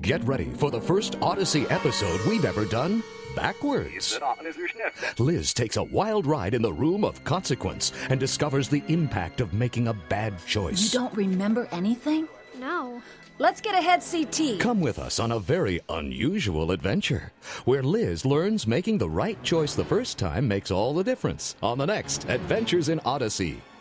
Get ready for the first Odyssey episode we've ever done backwards. Liz takes a wild ride in the room of consequence and discovers the impact of making a bad choice. You don't remember anything? No. Let's get a head CT. Come with us on a very unusual adventure where Liz learns making the right choice the first time makes all the difference on the next Adventures in Odyssey.